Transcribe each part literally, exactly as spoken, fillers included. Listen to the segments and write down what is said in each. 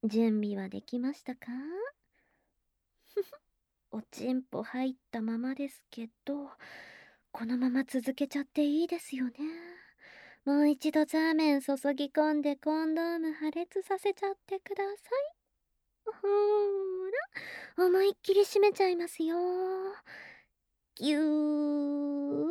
準備はできましたか？おちんぽ入ったままですけど、このまま続けちゃっていいですよね。もう一度ザーメン注ぎ込んでコンドーム破裂させちゃってください。ほーら、思いっきり閉めちゃいますよ。ぎゅー。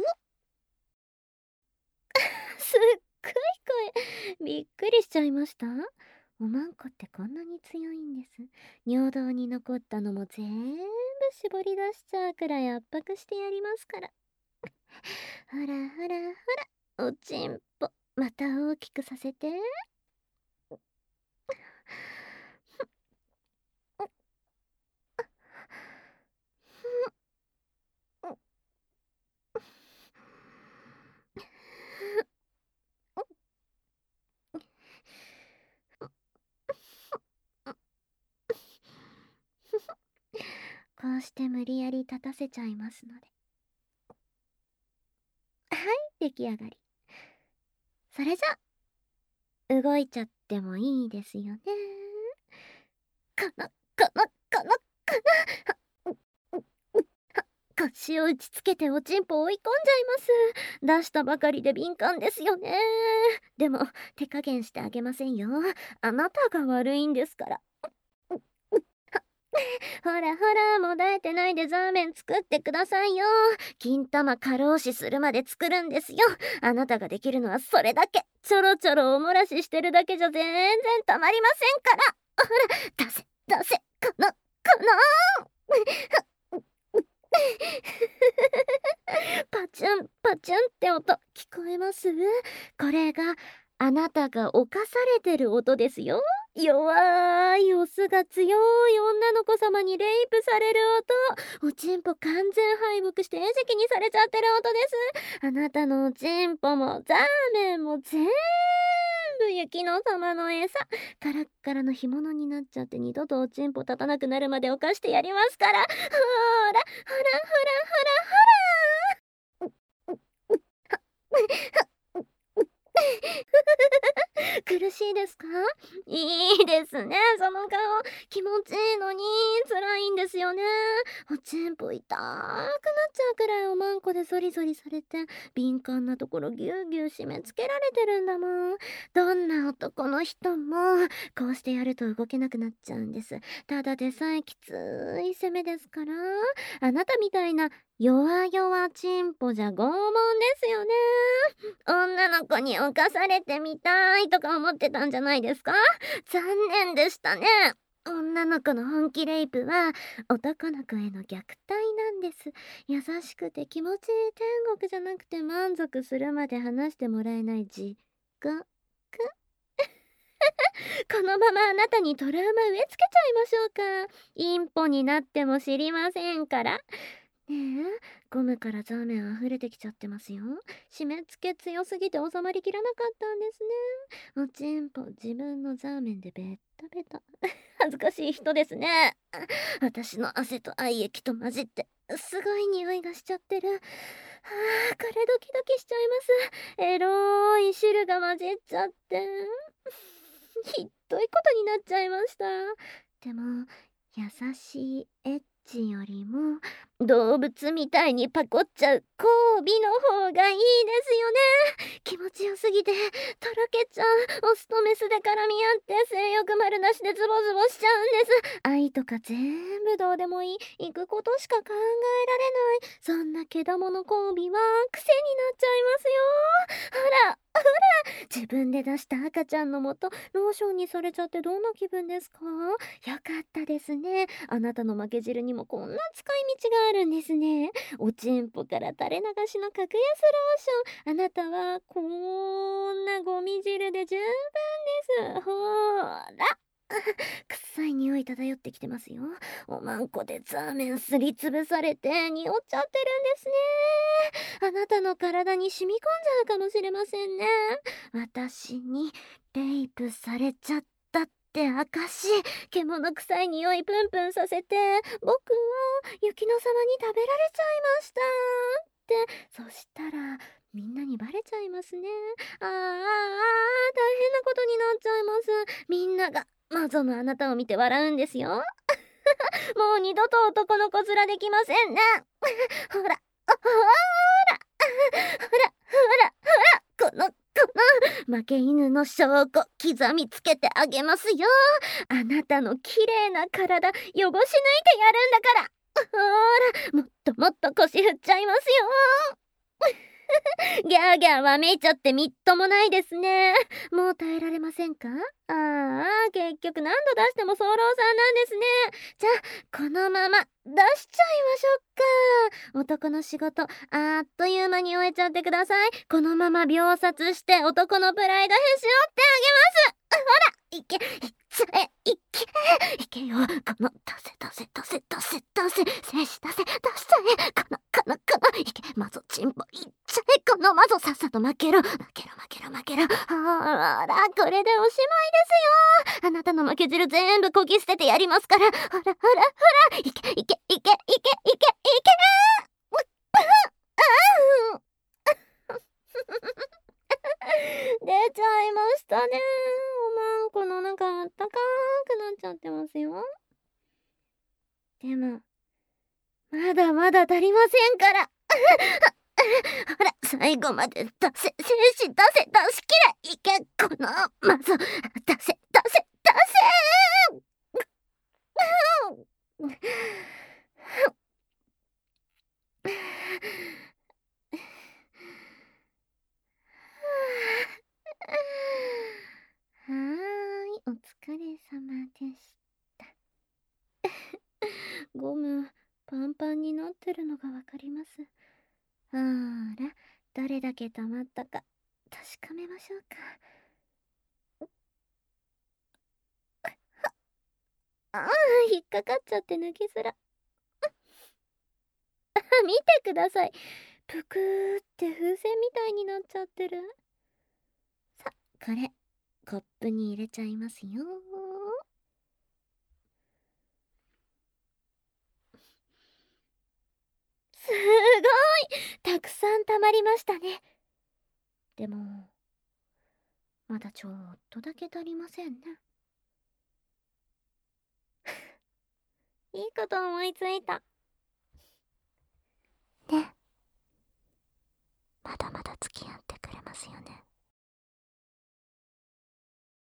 すっごい声。びっくりしちゃいました。おまんこってこんなに強いんです。尿道に残ったのも全部絞り出しちゃうくらい圧迫してやりますから。ほらほらほら、おちんぽ、また大きくさせて。こうして無理やり立たせちゃいますので。はい、出来上がり。それじゃ、動いちゃってもいいですよね。かな、かな、かな、かな。腰を打ちつけておちんぽ追い込んじゃいます。出したばかりで敏感ですよね。でも、手加減してあげませんよ。あなたが悪いんですから。ほらほら、もだえてないでザーメン作ってくださいよ。金玉過労死するまで作るんですよ。あなたができるのはそれだけ。ちょろちょろおもらししてるだけじゃ全然たまりませんから。ほら、出せ、出せ、かな、かなパチュン、パチュンって音聞こえます？これがあなたが犯されてる音ですよ。弱いオスが強い女の子様にレイプされる音。おちんぽ完全敗北して餌食にされちゃってる音です。あなたのおちんぽもザーメンも全部雪の様の餌。カラッカラの干物になっちゃって二度とおちんぽ立たなくなるまで犯してやりますから。ほらほらほらほらほら。苦しいですか？いいですね。その顔気持ちいいのに辛いんですよね。おちんぽ痛くなっちゃうくらいおまんこでゾリゾリされて敏感なところぎゅうぎゅう締め付けられてるんだもん。どんな男の人もこうしてやると動けなくなっちゃうんです。ただでさえきつい攻めですから。あなたみたいな弱々ちんぽじゃ拷問ですよね。女の子に侵されてみたいとか思ってたんじゃないですか？残念でしたね。女の子の本気レイプは男の子への虐待なんです。優しくて気持ちいい天国じゃなくて満足するまで話してもらえない地獄。このままあなたにトラウマ植え付けちゃいましょうか。インポになっても知りませんから。ねえ、ゴムからザーメン溢れてきちゃってますよ。締め付け強すぎて収まりきらなかったんですね。おちんぽ自分のザーメンでベッタベタ。恥ずかしい人ですね。私の汗と愛液と混じってすごい匂いがしちゃってる。はあ、これドキドキしちゃいます。エロい汁が混じっちゃって。ひどいことになっちゃいました。でも優しいエッチよりも動物みたいにパコっちゃう交尾の方がいいですよね。気持ちよすぎてとろけちゃう。オスとメスで絡み合って性欲丸なしでズボズボしちゃうんです。愛とか全部どうでもいい。行くことしか考えられない。そんなけだもの交尾は癖になっちゃいますよ。ほらほら、自分で出した赤ちゃんのもとローションにされちゃってどんな気分ですか？よかったですね。あなたの負け汁にもこんな使い道があるんですね。おちんぽから垂れ流しの格安ローション。あなたはこんなゴミ汁で十分です。ほーら。臭い匂い漂ってきてますよ。おまんこでザーメンすりつぶされて匂っちゃってるんですね。あなたの体に染み込んじゃうかもしれませんね。私にレイプされちゃったって証。獣臭い匂いプンプンさせて僕は雪の様に食べられちゃいましたって。そしたらみんなにバレちゃいますね。あーあーあー、大変なことになっちゃいます。みんながマゾのあなたを見て笑うんですよ。もう二度と男の子面できませんね。ほら、ほら、ほら、ほら、ほら、この、この、負け犬の証拠、刻みつけてあげますよ。あなたの綺麗な体、汚し抜いてやるんだから。ほら、もっともっと腰振っちゃいますよ。ギャーギャーわめいちゃってみっともないですね。もう耐えられませんか？ああ、結局何度出しても早漏さんなんですね。じゃあ、このまま出しちゃいましょうか。男の仕事、あっという間に終えちゃってください。このまま秒殺して男のプライドへし折ってあげます。ほら、いけ、いっちゃえ、いけ、いけよ。この、出せ出せ出せ出せ出せ、精子出せ、出しちゃえ。この、この、この、いけ、マゾチンポ、いっちゃえ。このマゾさっさと負けろ。負けろ負けろ負けろ。ほら、これでおしまいですよ。あなたの負け汁全部こぎ捨ててやりますから。ほらほらほら、いけいけいけいけいけいけいけ出ちゃいましたね。おまんこの中あったかくなっちゃってますよ。でも、まだまだ足りませんから。ほら、最後まで出せ、精子出せ、出し切れ、いけ、この、まず、出せ、出せ、出せはーい、お疲れ様でした。ゴム、パンパンになってるのがわかります。あら、どれだけ溜まったか、確かめましょうか。ああ、引っかかっちゃって抜きづら。見てください。ぷくーって風船みたいになっちゃってる。さ、これ、コップに入れちゃいますよ。すごい！たくさん溜まりましたね。でも、まだちょっとだけ足りませんね。いいこと思いついた。